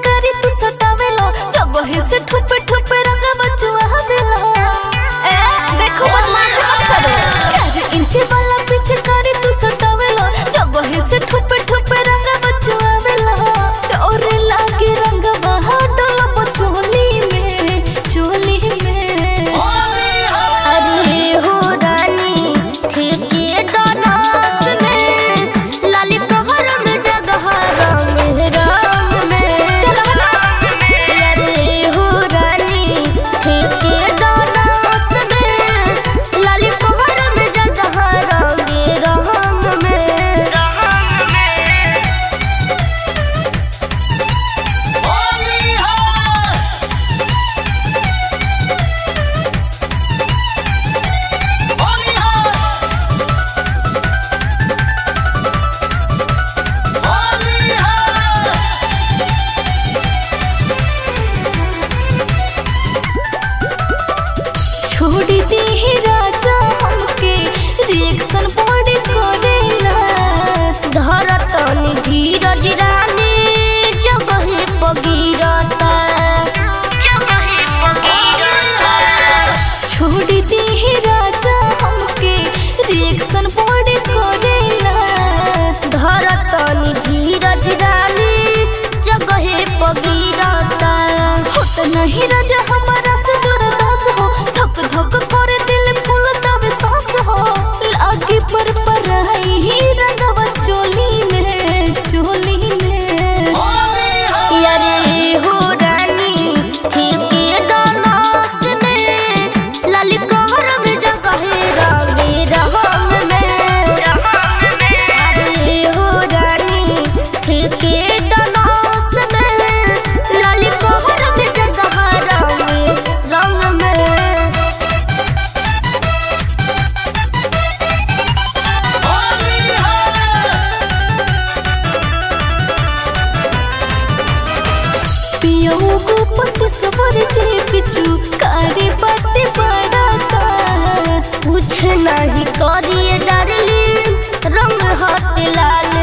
पिचकारी तू सटावेला जगह से ठुपे ठुपे रंग बचुआ देला। ए देखो बदमाश मत करो। 4 इंच वाला पिचकारी तू सटावेला जगह से ठुपे ठुपे रंग बचुआ देला। और लागे रंग बहा डोला बचोली में चोली में। अरे हो रानी ठेके डानास में लाली कहर में जगह रंग रंग में। अरे हो रानी ठेके डानास में लाली कहर में जगह रंग रंग में। छोड़ दी ही राजा हमके रिएक्शन बॉडी करेला। धरतनी धीरज रानी जगह पगीरता छोड़ दी ही राजा हमके रिएक्शन बॉडी करेला। धरतनी धीरज रानी जगह पगीरता। होत नहीं राजा हमारा से बर्दाश्त हो। धक धक करे दिल फूल तब सांस हो। लागी पर पराई ही रंगवा चोली में चोली में। अरे हो रानी ठेके डानास में लाली कहर में जगह रंग रंग में। अरे हो रानी ठेके डानास में लाली कहर में जगह रंग रंग में। पियो को पति सवर जे पिचू कारी बाटे बड़ा का। कुछ नहीं करिए डार्लिंग रंग हाथ लाल